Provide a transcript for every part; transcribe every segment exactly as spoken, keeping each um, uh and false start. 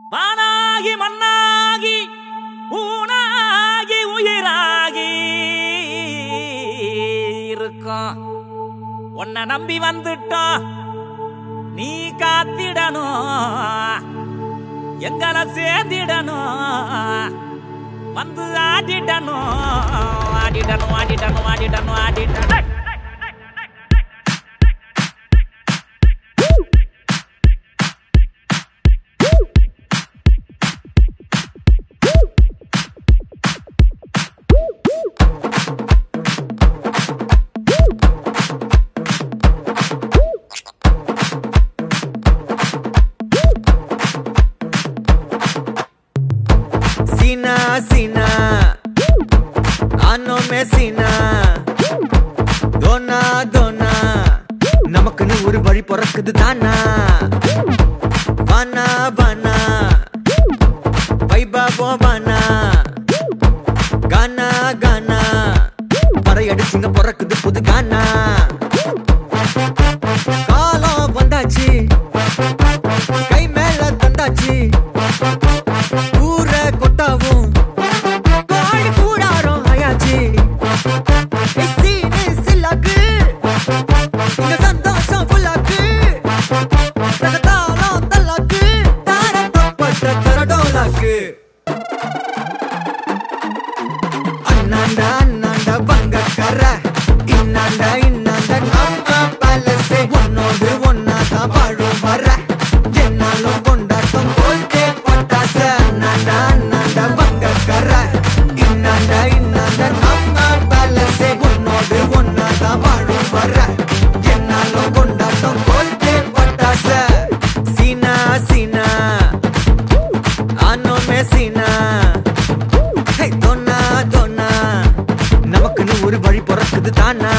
வானாகி மண்ணாகி ஊனாகி உயிராகி இருக்கோம். உன்னை நம்பி வந்துட்டோம், நீ காத்திடணும், எங்களை சேர்ந்திடணும், வந்து ஆடிடணும் ஆடிடணும் ஆடிடணும் ஆடிடணும் ஆடிடணும். Sina, Sina, ano me Sina, Dona, Dona, நமக்குன்னு ஒரு வழி பிறக்குது தானா, வானா வானா, வைபாவோ வானா, கானா கானா, பறையடிச்சுங்க பிறக்குது புது கானா, காலம் வந்தாச்சு, கை மேல தந்தாச்சு, அண்ணாண்டா அண்ணாண்டா பங்கக்கர, இன்னாண்டா இன்னாண்டா நம்ம பலசே, ஒன்னோடு ஒன்னாதான் வாழும் வர, என்னாலும் கொண்டாட்டம் போல்தே பட்டாச. அண்ணாண்டா அண்ணாண்டா பங்கக்கர, இன்னாண்டா இன்னாண்டா நம்ம பலசே, ஒன்னோடு ஒன்னாதான் வாழும் வர, என்னாலும் கொண்டாட்டம் போல்தே பட்டாச. சீனா சீனா ano me Sina, hey dona dona, நமக்குன்னு ஒரு வழி பிறக்குது தானா.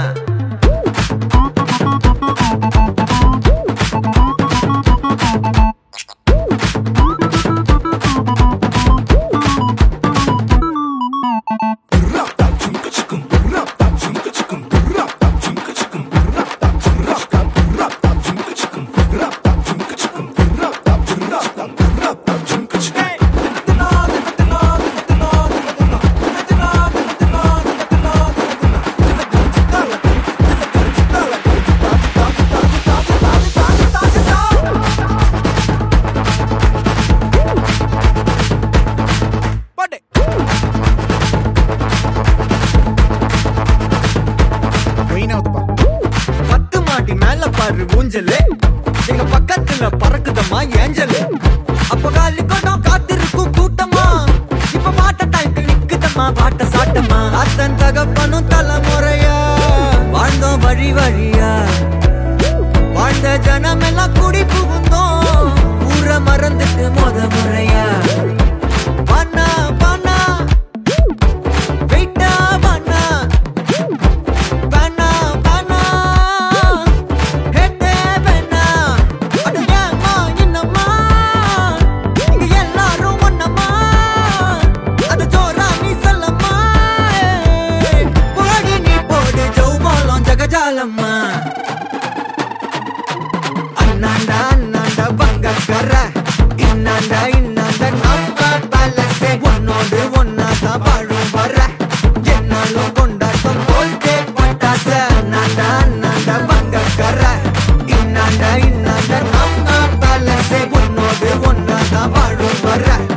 பத்து மாடி மேல பாரு ஊஞ்சலு, எங்க பக்கத்துல பறக்குதம்மா ஏஞ்சலு, அப்ப காலி கொண்டோம் காத்திருக்கும் கூட்டமா, இப்ப பாட்ட டைம் நிக்குதம்மா பாட்ட சாட்டமா. அத்தன் தகப்பனும் தலைமுறையா வாழ்ந்தோம் வழி வழியா, வாழ்ந்த ஜனம் எல்லாம் குடி புகுந்தோம், ஊர மறந்துட்டு முத முறையா. பண்ணா பண்ணா வெயிட்டா பண்ணா, அண்ணாண்டா அண்ணாண்டா பங்கக்கர, இன்னாண்டா இன்னாண்டா நம்ம பலசே, ஒன்னோடு ஒன்னாதான் வாழும் வர, என்னாலும் கொண்டாட்டம் போல்தே பட்டாச. அண்ணாண்டா அண்ணாண்டா பங்கக்கர, இன்னாண்டா இன்னாண்டா நம்ம பலசே, ஒன்னோடு ஒன்னாதான் வாழும் வர.